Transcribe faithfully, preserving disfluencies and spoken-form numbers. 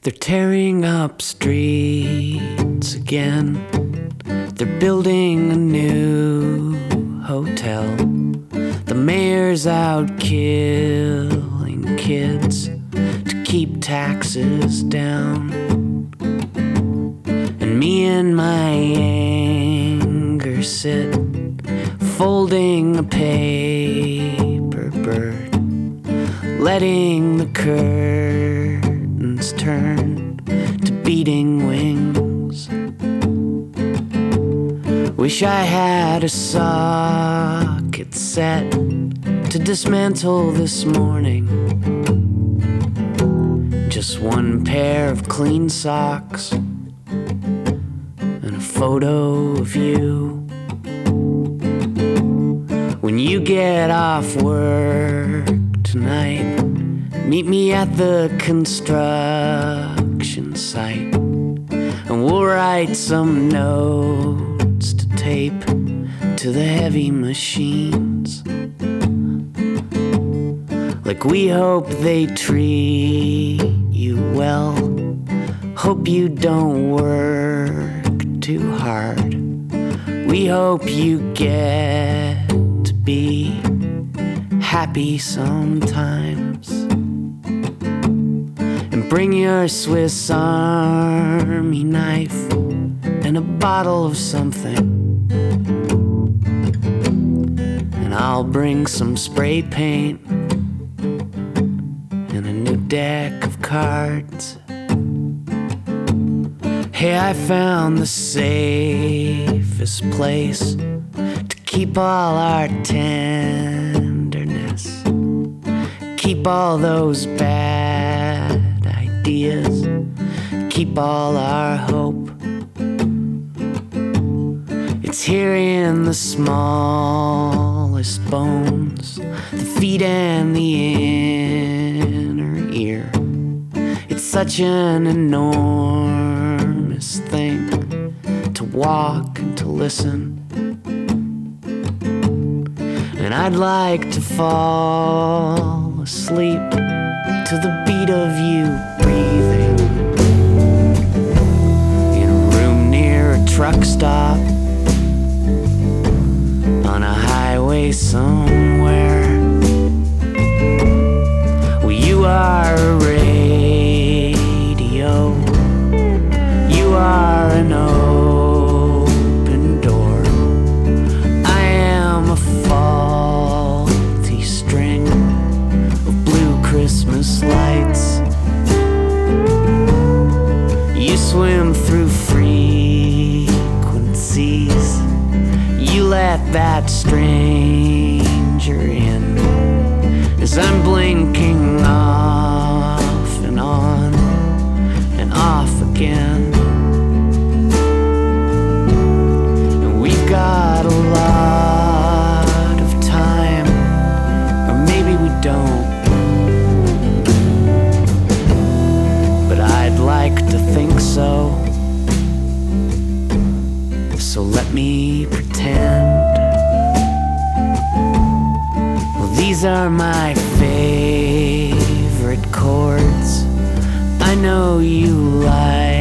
They're tearing up streets again. They're building a new hotel. The mayor's out killing kids to keep taxes down. And me and my anger sit folding a paper bird, letting the curtains turn to beating wings. Wish I had a socket set to dismantle this morning. Just one pair of clean socks and a photo of you. When you get off work tonight, meet me at the construction site, and we'll write some notes to tape to the heavy machines. Like we hope they treat you well, hope you don't work too hard. We hope you get to be happy sometimes. And bring your Swiss Army knife and a bottle of something. And I'll bring some spray paint and a new deck of cards. Hey, I found the safest place to keep all our tenderness, keep all those bad ideas, keep all our hope. It's here in the smallest bones, the feet and the inner ear. It's such an enormous thing to walk and to listen. And I'd like to fall asleep to the beat of you breathing in a room near a truck stop, on a highway somewhere. Well, you are a radio, you are an open door. I am a faulty string of blue Christmas lights. You swim through frequencies, you let that stranger in as I'm blinking off and on and off again. And we've got a lot of time, or maybe we don't, but I'd like to think so. So let me pretend. Well, these are my favorite chords. I know you like